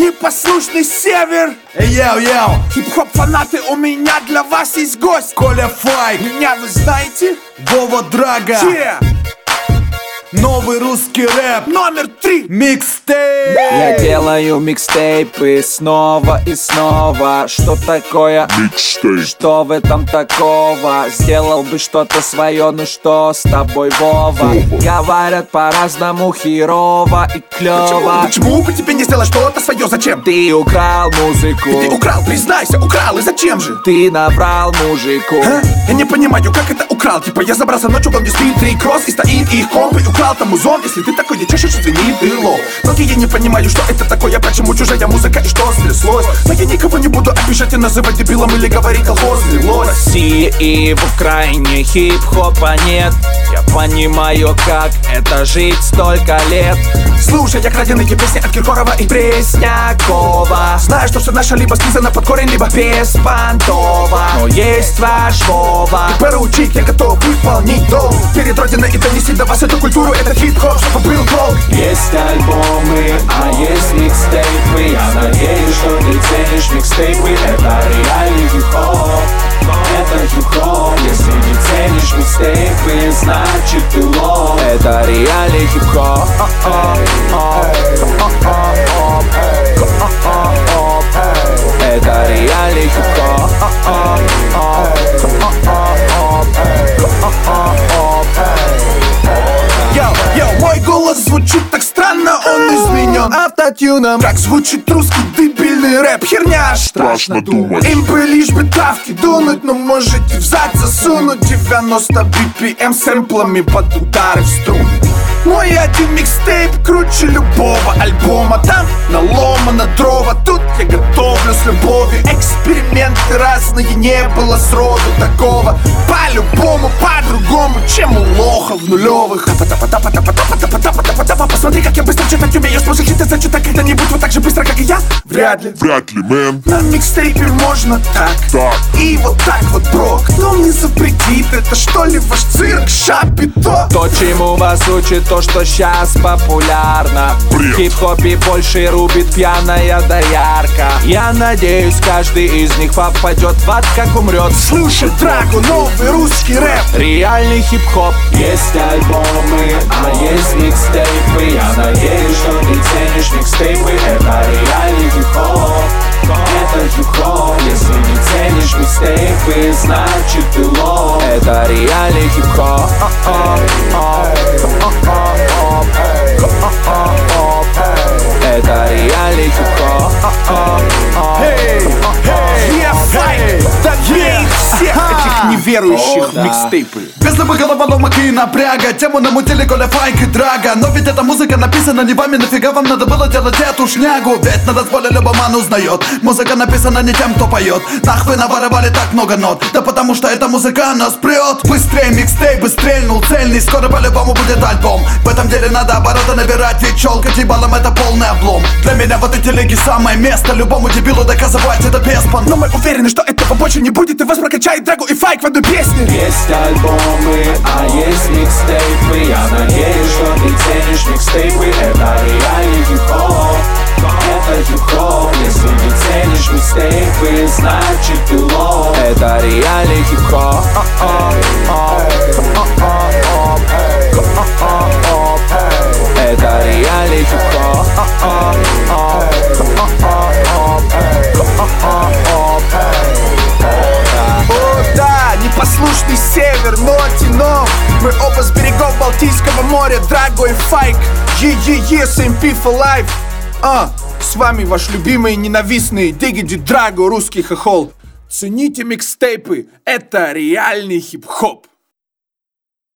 непослушный север. Йоу-йоу, Хип-хоп фанаты, у меня для вас есть гость. Коля Файк, Меня вы знаете? Вова Драга. Новый русский рэп Номер 3. микстейп. Я делаю микстейпы снова и снова. Что такое микстейп? Что в этом такого? Сделал бы что-то свое, ну что с тобой, Вова? Говорят по-разному, херово и клево. Почему бы тебе не сделать что-то свое? Зачем? Ты украл музыку. Ты украл, признайся, украл, и зачем же? Ты набрал мужику. А? Я не понимаю, как это украл. Типа я забрался ночью, где спит 3 кросс, и стоит их комп, и украл там музон. Если ты такой не чешешь, извини, ты лох. Но я не понимаю, что это такое, почему чужая музыка и что стряслось. Но я никого не буду обижать и называть дебилом или говорить колхозный лось. В России и в Украине хип-хопа нет. Я понимаю, как это жить столько лет. Слушай, я краденые песни от Киркорова и Преснякова. знаю, что все наше либо списано под корень, либо Беспонтово. Но есть ваш Вова. поручик, я готов выполнить долг перед родиной и донести до вас эту культуру, этот хип-хоп, чтобы был толк. Есть альбомы, а есть микстейпы. Я надеюсь, что ты ценишь микстейпы. Это реальный хип-хоп. Это хип-хоп. Если не ценишь микстейпы, значит ты лох. Это реальный хип-хоп. Это реальный хип-хоп. Йоу, мой голос звучит так странно, он изменен автотюном. Так звучит русский дебильный рэп, херня. Страшно думать. Им бы лишь бы травки дунуть, но можете в зад засунуть 90 BPM сэмплами под удары в струны. Мой один микстейп круче любого альбома. Там наломано дрова, тут я готовлю с любовью. Эксперименты разные, не было сроду такого. По-любому, по-другому, чем у лохов нулевых. Посмотри, как я быстро читать умею. Сможешь ли ты зачитать когда-нибудь вот так же быстро, как и я? Вряд ли. Вряд ли, мэн. На микстейпе можно так, Так. и вот так вот, бро. Кто мне запретит? Это что ли ваш цирк, шапито? То, чему вас учит, то, что сейчас популярно. Бред. В хип-хопе больше рубит пьяная да ярко. Я надеюсь, каждый из них попадет в ад, как умрет. Слушай, Драгу, новый русский рэп. Реальный хип-хоп. Есть альбомы, а есть микстейпы. Я надеюсь, что ты ценишь микстейпы. Это реальный хип-хоп. Это хип-хоп. Если не ценишь микстейпы, значит ты лох. Это реальный хип-хоп. Это реальный хип-хоп. Я файк, да я их всех этих неверующих в микстейпы. Без любых головоломок и напряга. Тему намутили Коля Файк и Драга. Но ведь эта музыка написана не вами. Нафига вам надо было делать эту шнягу? Ведь на танцполе любой ман узнает. Музыка написана не тем, кто поет. Нахуй наворовали так много нот. Да потому что эта музыка нас прет. Быстрее микстейп, стрельнул цельный. Скоро по-любому будет альбом. В этом деле надо обороты набирать. Ведь челкать ебалом это полный облом. Для меня в этой телеге самое место. Любому дебилу доказывать это беспон. Но мы уверены, что этого больше не будет. И вас прокачает Драгу и Файк в одной песне. Есть альбомы, а есть микстейпы. Я надеюсь, что ты ценишь микстейпы. Это реальный хип-хоп. Это хип-хоп. Если не ценишь микстейпы, значит ты лох. Это реальный хип-хоп. Это реальный хип-хоп. О да, непослушный север, но мы оба с берегов Балтийского моря. Драго и Файк, SMP for life. С вами ваш любимый ненавистный Дигиди Драго, русский хохол. Цените микстейпы, это реальный хип-хоп.